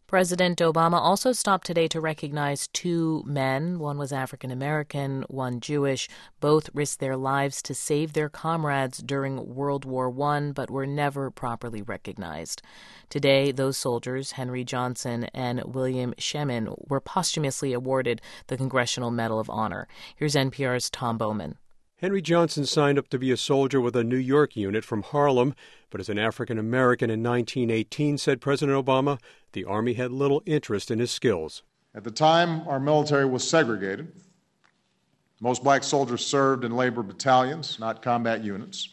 President Obama also stopped today to recognize two men. One was African American, one Jewish. Both risked their lives to save their comrades during World War I, but were never properly recognized. Today, those soldiers, Henry Johnson and William Shemin, were posthumously awarded the Congressional Medal of Honor. Here's NPR's Tom Bowman. Henry Johnson signed up to be a soldier with a New York unit from Harlem, but as an African American in 1918, said President Obama, the Army had little interest in his skills. At the time, our military was segregated. Most black soldiers served in labor battalions, not combat units.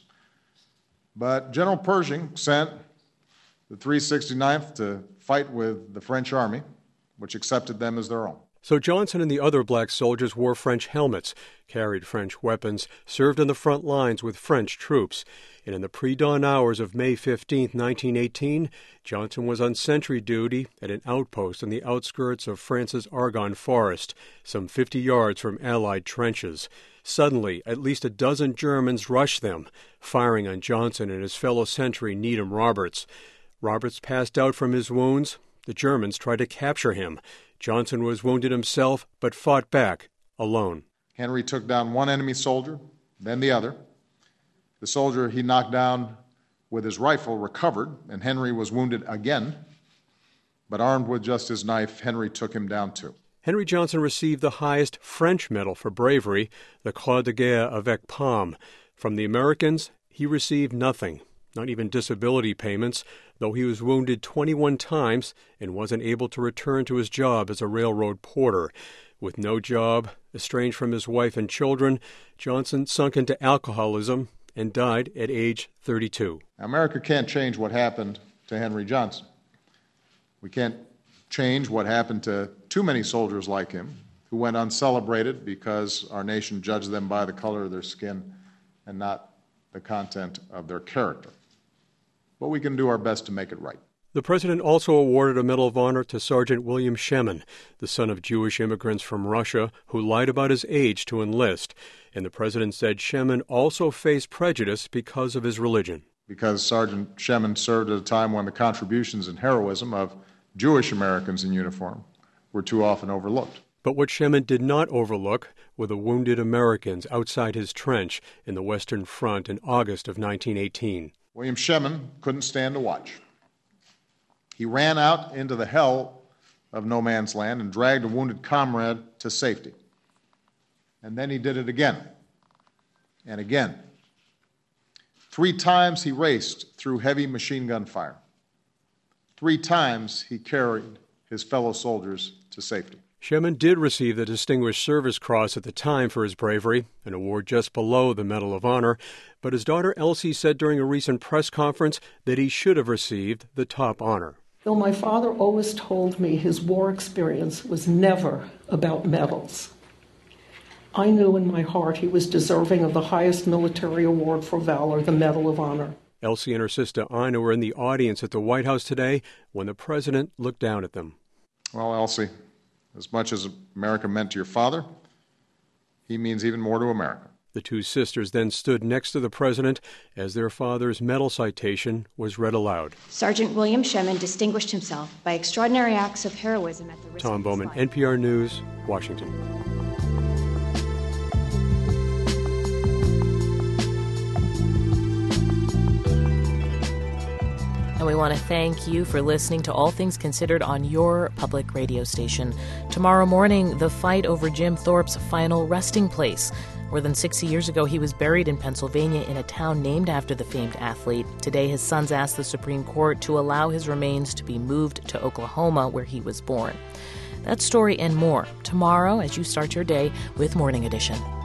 But General Pershing sent the 369th to fight with the French Army, which accepted them as their own. So Johnson and the other black soldiers wore French helmets, carried French weapons, served on the front lines with French troops. And in the pre-dawn hours of May 15, 1918, Johnson was on sentry duty at an outpost on the outskirts of France's Argonne Forest, some 50 yards from Allied trenches. Suddenly, at least a dozen Germans rushed them, firing on Johnson and his fellow sentry Needham Roberts. Roberts passed out from his wounds. The Germans tried to capture him. Johnson was wounded himself, but fought back, alone. Henry took down one enemy soldier, then the other. The soldier he knocked down with his rifle recovered, and Henry was wounded again. But armed with just his knife, Henry took him down too. Henry Johnson received the highest French medal for bravery, the Croix de Guerre avec Palme. From the Americans, he received nothing, not even disability payments, though he was wounded 21 times and wasn't able to return to his job as a railroad porter. With no job, estranged from his wife and children, Johnson sunk into alcoholism and died at age 32. America can't change what happened to Henry Johnson. We can't change what happened to too many soldiers like him who went uncelebrated because our nation judged them by the color of their skin and not the content of their character. But we can do our best to make it right. The president also awarded a Medal of Honor to Sergeant William Shemin, the son of Jewish immigrants from Russia who lied about his age to enlist. And the president said Shemin also faced prejudice because of his religion. Because Sergeant Shemin served at a time when the contributions and heroism of Jewish Americans in uniform were too often overlooked. But what Shemin did not overlook were the wounded Americans outside his trench in the Western Front in August of 1918. William Shemin couldn't stand to watch. He ran out into the hell of no man's land and dragged a wounded comrade to safety. And then he did it again and again. 3 times he raced through heavy machine gun fire. 3 times he carried his fellow soldiers to safety. Shemin did receive the Distinguished Service Cross at the time for his bravery, an award just below the Medal of Honor, but his daughter Elsie said during a recent press conference that he should have received the top honor. Though my father always told me his war experience was never about medals, I knew in my heart he was deserving of the highest military award for valor, the Medal of Honor. Elsie and her sister Ina were in the audience at the White House today when the president looked down at them. Well, Elsie, as much as America meant to your father, he means even more to America. The two sisters then stood next to the president as their father's medal citation was read aloud. Sergeant William Shemin distinguished himself by extraordinary acts of heroism at the risk Tom of Bowman, his life. NPR News, Washington. And we want to thank you for listening to All Things Considered on your public radio station. Tomorrow morning, the fight over Jim Thorpe's final resting place. More than 60 years ago, he was buried in Pennsylvania in a town named after the famed athlete. Today, his sons asked the Supreme Court to allow his remains to be moved to Oklahoma, where he was born. That story and more tomorrow as you start your day with Morning Edition.